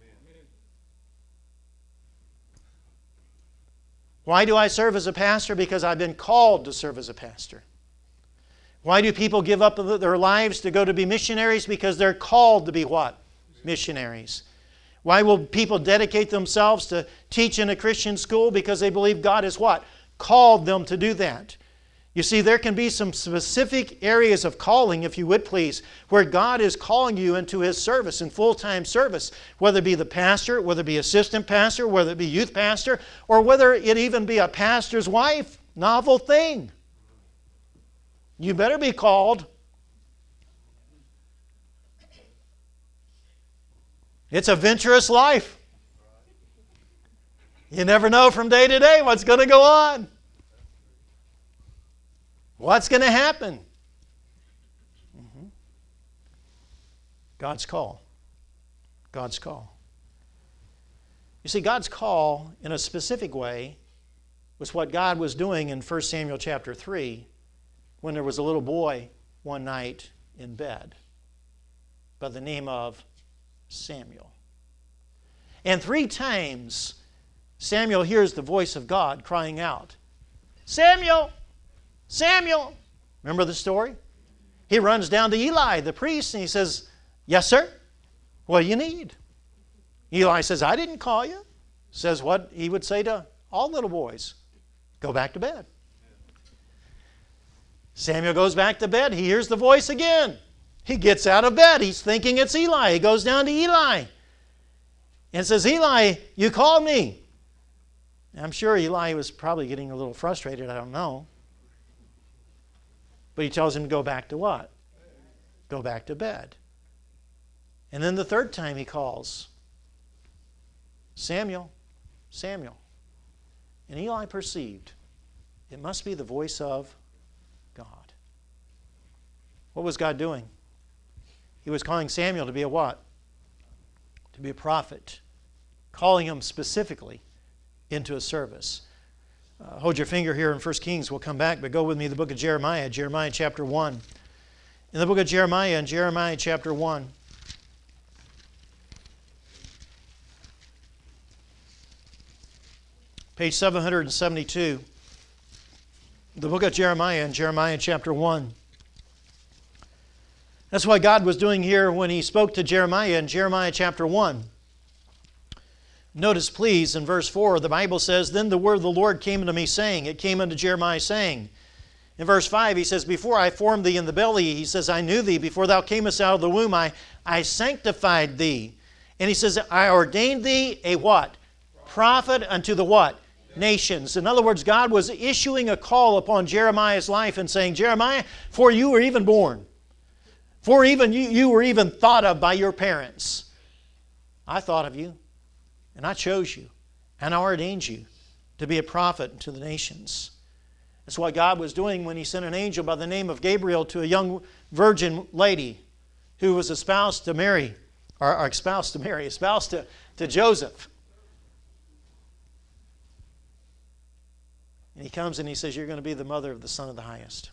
Why do I serve as a pastor? Because I've been called to serve as a pastor. Why do people give up their lives to go to be missionaries? Because they're called to be what? Missionaries. Why will people dedicate themselves to teach in a Christian school? Because they believe God is what? Called them to do that. You see, there can be some specific areas of calling, if you would please, where God is calling you into His service, in full-time service, whether it be the pastor, whether it be assistant pastor, whether it be youth pastor, or whether it even be a pastor's wife. Novel thing. You better be called. It's a venturous life. You never know from day to day what's going to go on. What's going to happen? God's call. God's call. You see, God's call in a specific way was what God was doing in 1 Samuel chapter 3 when there was a little boy one night in bed by the name of Samuel. And 3 times Samuel hears the voice of God crying out, "Samuel! Samuel!" Remember the story? He runs down to Eli, the priest, and he says, "Yes, sir? What do you need?" Eli says, "I didn't call you." Says what he would say to all little boys, "Go back to bed." Samuel goes back to bed. He hears the voice again. He gets out of bed. He's thinking it's Eli. He goes down to Eli and says, "Eli, you called me." I'm sure Eli was probably getting a little frustrated. I don't know. But he tells him to go back to what? Go back to bed. And then the 3rd time he calls, "Samuel, Samuel." And Eli perceived it must be the voice of God. What was God doing? He was calling Samuel to be a what? To be a prophet. Calling him specifically into a service. Hold your finger here in 1 Kings. We'll come back, but go with me to the book of Jeremiah, Jeremiah chapter 1. In the book of Jeremiah, in Jeremiah chapter 1, page 772, the book of Jeremiah, in Jeremiah chapter 1. That's what God was doing here when He spoke to Jeremiah in Jeremiah chapter 1. Notice, please, in verse 4, the Bible says, "Then the word of the Lord came unto me, saying," it came unto Jeremiah, saying. In verse 5, he says, "Before I formed thee in the belly," he says, "I knew thee. Before thou camest out of the womb, I sanctified thee." And he says, "I ordained thee a" what? "Prophet unto the" what? "Nations." In other words, God was issuing a call upon Jeremiah's life and saying, "Jeremiah, before you were even born, before even you were even thought of by your parents, I thought of you. And I chose you, and I ordained you to be a prophet to the nations." That's what God was doing when He sent an angel by the name of Gabriel to a young virgin lady who was espoused to Mary, or espoused to Joseph. And He comes and He says, "You're going to be the mother of the Son of the Highest."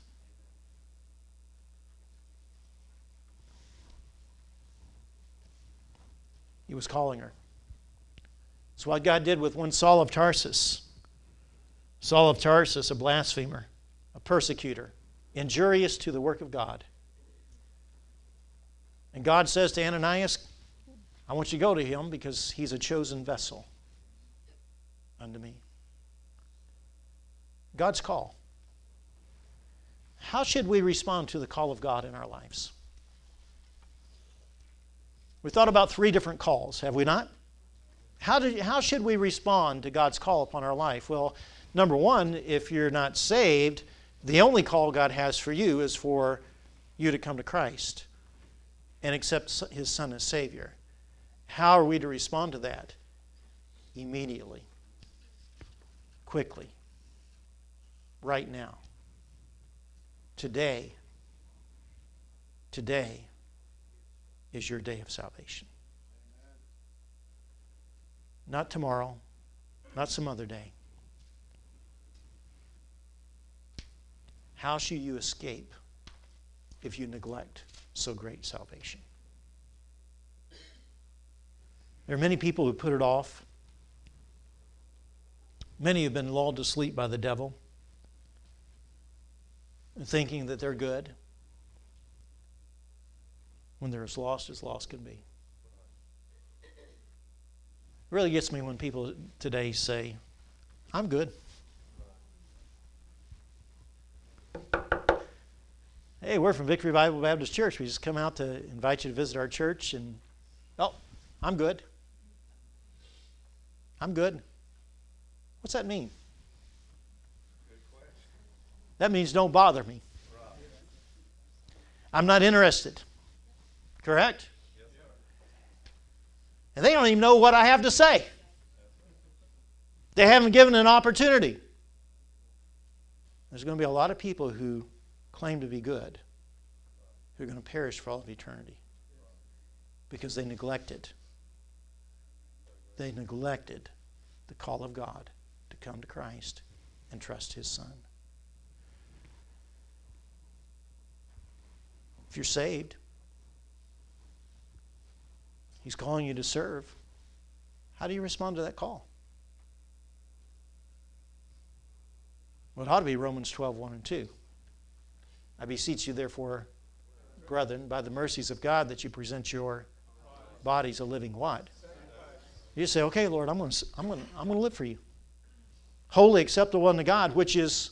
He was calling her. It's what God did with one Saul of Tarsus. Saul of Tarsus, a blasphemer, a persecutor, injurious to the work of God. And God says to Ananias, "I want you to go to him because he's a chosen vessel unto me." God's call. How should we respond to the call of God in our lives? We thought about 3 different calls, have we not? How should we respond to God's call upon our life? Well, number 1, if you're not saved, the only call God has for you is for you to come to Christ and accept His Son as Savior. How are we to respond to that? Immediately. Quickly. Right now. Today is your day of salvation. Not tomorrow, not some other day. How shall you escape if you neglect so great salvation? There are many people who put it off. Many have been lulled to sleep by the devil, thinking that they're good when they're as lost can be. It really gets me when people today say, I'm good. Hey, we're from Victory Bible Baptist Church. We just come out to invite you to visit our church, and, oh, I'm good. I'm good. What's that mean? That means don't bother me. I'm not interested. Correct? And they don't even know what I have to say. They haven't given an opportunity. There's going to be a lot of people who claim to be good who are going to perish for all of eternity because they neglected. They neglected the call of God to come to Christ and trust His Son. If you're saved, He's calling you to serve. How do you respond to that call? Well, it ought to be Romans 12:1 and 2. I beseech you, therefore, brethren, by the mercies of God, that you present your bodies a living what? You say, okay, Lord, I'm going to live for you. Holy, acceptable unto God, which is,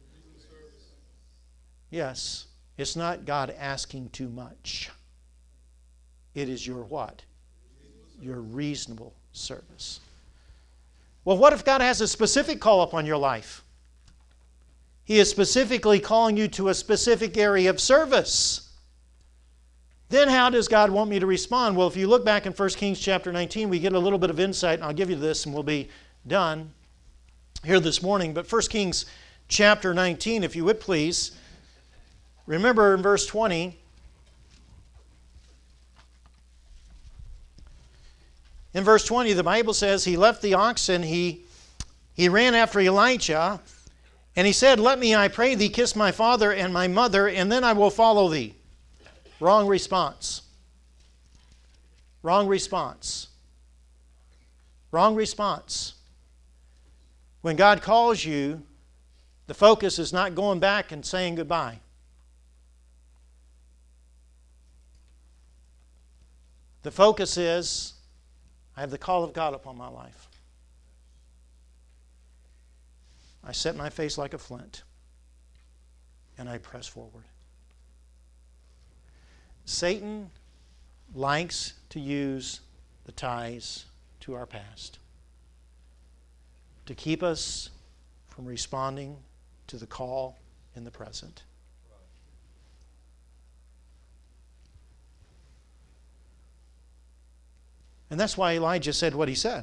yes, it's not God asking too much. It is your what? Your reasonable service. Well, what if God has a specific call upon your life? He is specifically calling you to a specific area of service. Then how does God want me to respond? Well, if you look back in 1 Kings chapter 19, we get a little bit of insight, and I'll give you this and we'll be done here this morning. But 1 Kings chapter 19, if you would please, remember in verse 20, in verse 20, the Bible says, he left the oxen, he ran after Elijah, and he said, let me, I pray thee, kiss my father and my mother, and then I will follow thee. Wrong response. Wrong response. Wrong response. When God calls you, the focus is not going back and saying goodbye. The focus is, I have the call of God upon my life. I set my face like a flint, and I press forward. Satan likes to use the ties to our past to keep us from responding to the call in the present. And that's why Elijah said what he said.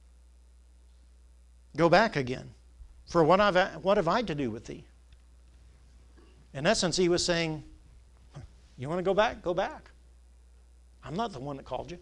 Go back again. For what have I to do with thee? In essence, he was saying, you want to go back? Go back. I'm not the one that called you.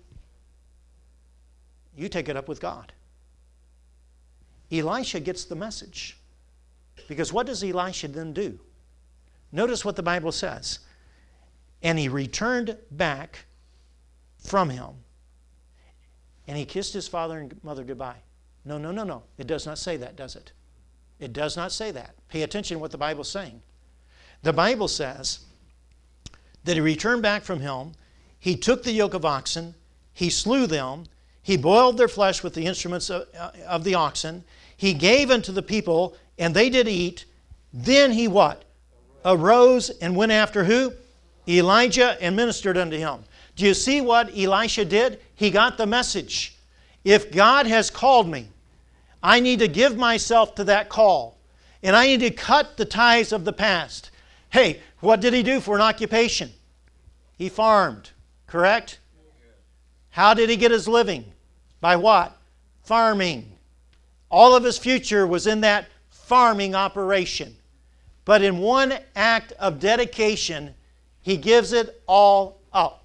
You take it up with God. Elisha gets the message. Because what does Elisha then do? Notice what the Bible says. And he returned back from him. And he kissed his father and mother goodbye. No. It does not say that, does it? It does not say that. Pay attention to what the Bible's saying. The Bible says that he returned back from him. He took the yoke of oxen. He slew them. He boiled their flesh with the instruments of the oxen. He gave unto the people, and they did eat. Then he what? arose and went after who? Elijah, and ministered unto him. Do you see what Elisha did? He got the message. If God has called me, I need to give myself to that call. And I need to cut the ties of the past. Hey, what did he do for an occupation? He farmed, correct? How did he get his living? By what? Farming. All of his future was in that farming operation. But in one act of dedication, he gives it all up.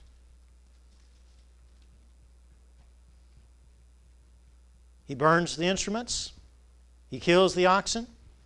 He burns the instruments. He kills the oxen.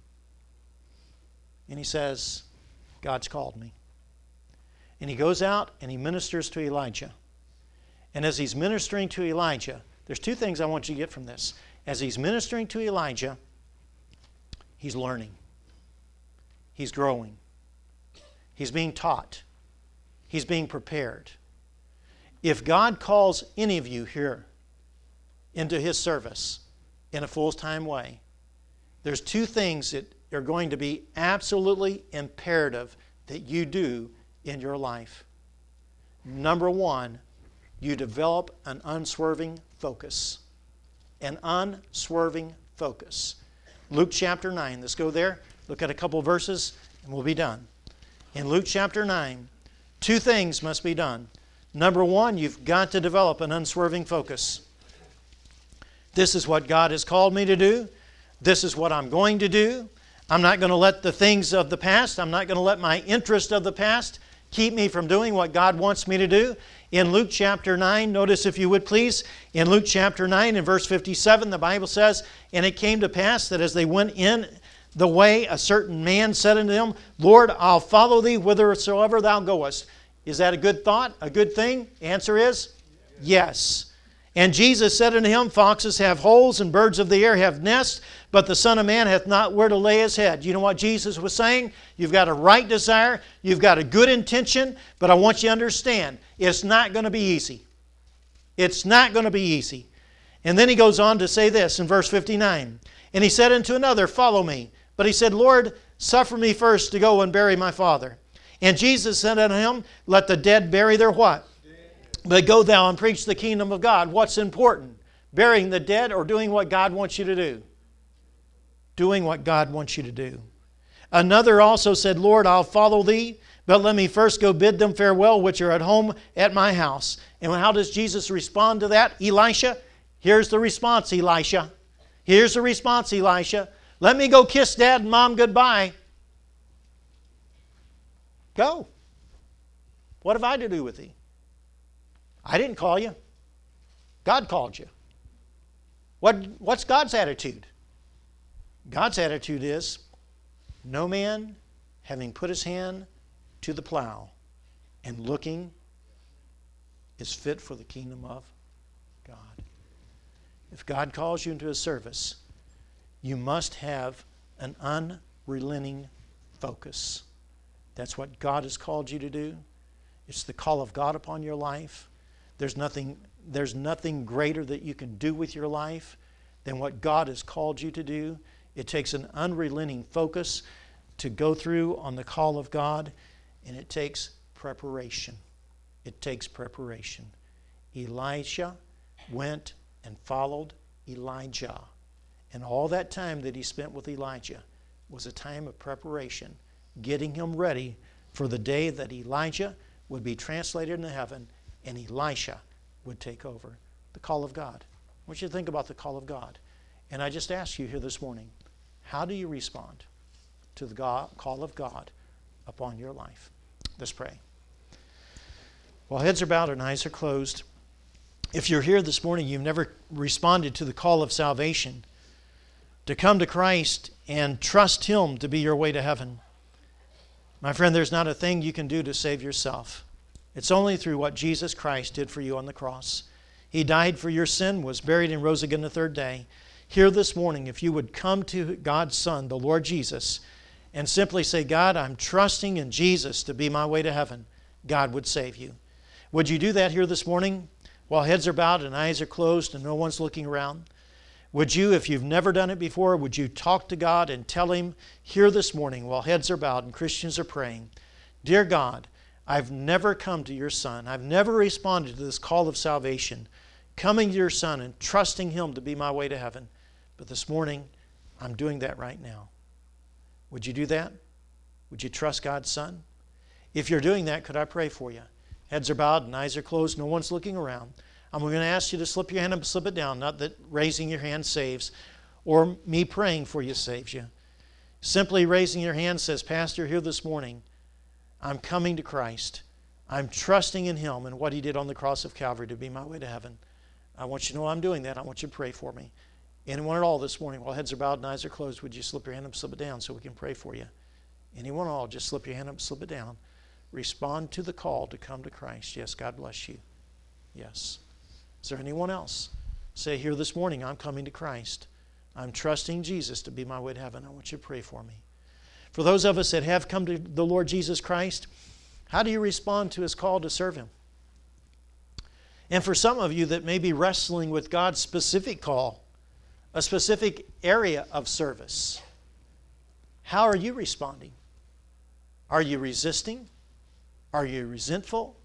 And he says, God's called me. And he goes out and he ministers to Elijah. And as he's ministering to Elijah, there's two things I want you to get from this. As he's ministering to Elijah, he's learning. He's growing. He's being taught. He's being prepared. If God calls any of you here into His service in a full-time way, there's two things that are going to be absolutely imperative that you do in your life. Number one, you develop an unswerving focus. An unswerving focus. Luke chapter 9. Let's go there. Look at a couple verses and we'll be done. In Luke chapter 9, two things must be done. Number one, you've got to develop an unswerving focus. This is what God has called me to do. This is what I'm going to do. I'm not going to let the things of the past, I'm not going to let my interest of the past keep me from doing what God wants me to do. In Luke chapter 9, notice if you would please, in Luke chapter 9 and verse 57, the Bible says, "And it came to pass that as they went in the way, a certain man said unto him, Lord, I'll follow thee whithersoever thou goest." Is that a good thought? A good thing? The answer is yes. And Jesus said unto him, Foxes have holes and birds of the air have nests, but the Son of Man hath not where to lay his head. You know what Jesus was saying? You've got a right desire, you've got a good intention, but I want you to understand, it's not going to be easy. It's not going to be easy. And then he goes on to say this in verse 59. And he said unto another, Follow me. But he said, Lord, suffer me first to go and bury my father. And Jesus said unto him, Let the dead bury their what? But go thou and preach the kingdom of God. What's important? Burying the dead or doing what God wants you to do? Doing what God wants you to do. Another also said, Lord, I'll follow thee, but let me first go bid them farewell which are at home at my house. And how does Jesus respond to that? Elisha, here's the response, Elisha. Here's the response, Elisha. Let me go kiss Dad and Mom goodbye. Go. What have I to do with thee? I didn't call you. God called you. What's God's attitude? God's attitude is, no man having put his hand to the plow and looking is fit for the kingdom of God. If God calls you into His service, you must have an unrelenting focus. That's what God has called you to do. It's the call of God upon your life. There's nothing greater that you can do with your life than what God has called you to do. It takes an unrelenting focus to go through on the call of God, and it takes preparation. It takes preparation. Elisha went and followed Elijah. And all that time that he spent with Elijah was a time of preparation, getting him ready for the day that Elijah would be translated into heaven and Elisha would take over. The call of God. I want you to think about the call of God. And I just ask you here this morning, how do you respond to the call of God upon your life? Let's pray. While heads are bowed and eyes are closed, if you're here this morning, you've never responded to the call of salvation, to come to Christ and trust Him to be your way to heaven. My friend, there's not a thing you can do to save yourself. It's only through what Jesus Christ did for you on the cross. He died for your sin, was buried, and rose again the third day. Here this morning, if you would come to God's Son, the Lord Jesus, and simply say, God, I'm trusting in Jesus to be my way to heaven, God would save you. Would you do that here this morning while heads are bowed and eyes are closed and no one's looking around? Would you, if you've never done it before, would you talk to God and tell Him here this morning while heads are bowed and Christians are praying, Dear God, I've never come to your Son. I've never responded to this call of salvation, coming to your Son and trusting Him to be my way to heaven. But this morning, I'm doing that right now. Would you do that? Would you trust God's Son? If you're doing that, could I pray for you? Heads are bowed and eyes are closed. No one's looking around. I'm going to ask you to slip your hand up and slip it down. Not that raising your hand saves or me praying for you saves you. Simply raising your hand says, Pastor, here this morning, I'm coming to Christ. I'm trusting in Him and what He did on the cross of Calvary to be my way to heaven. I want you to know I'm doing that. I want you to pray for me. Anyone at all this morning, while heads are bowed and eyes are closed, would you slip your hand up and slip it down so we can pray for you? Anyone at all, just slip your hand up and slip it down. Respond to the call to come to Christ. Yes, God bless you. Yes. Is there anyone else? Say here this morning, I'm coming to Christ. I'm trusting Jesus to be my way to heaven. I want you to pray for me. For those of us that have come to the Lord Jesus Christ, how do you respond to His call to serve Him? And for some of you that may be wrestling with God's specific call, a specific area of service, how are you responding? Are you resisting? Are you resentful?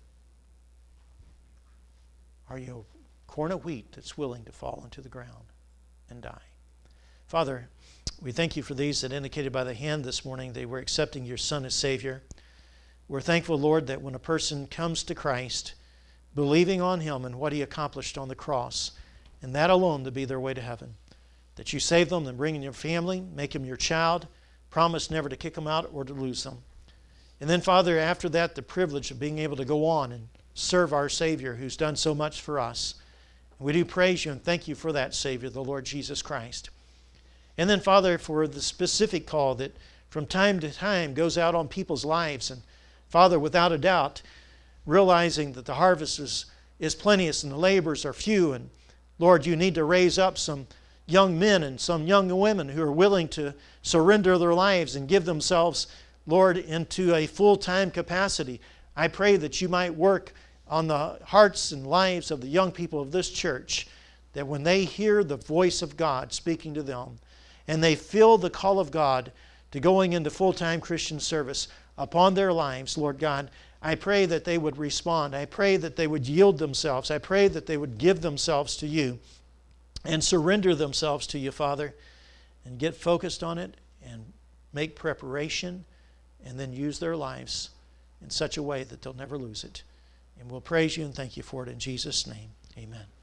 Are you a corn of wheat that's willing to fall into the ground and die? Father, we thank you for these that indicated by the hand this morning they were accepting your Son as Savior. We're thankful, Lord, that when a person comes to Christ, believing on Him and what He accomplished on the cross, and that alone to be their way to heaven, that you save them and bring in your family, make them your child, promise never to kick them out or to lose them. And then, Father, after that, the privilege of being able to go on and serve our Savior who's done so much for us. We do praise you and thank you for that Savior, the Lord Jesus Christ. And then, Father, for the specific call that from time to time goes out on people's lives. And, Father, without a doubt, realizing that the harvest is plenteous and the laborers are few. And, Lord, you need to raise up some young men and some young women who are willing to surrender their lives and give themselves, Lord, into a full-time capacity. I pray that you might work on the hearts and lives of the young people of this church, that when they hear the voice of God speaking to them, and they feel the call of God to going into full-time Christian service upon their lives, Lord God, I pray that they would respond. I pray that they would yield themselves. I pray that they would give themselves to you and surrender themselves to you, Father, and get focused on it and make preparation and then use their lives in such a way that they'll never lose it. And we'll praise you and thank you for it in Jesus' name. Amen.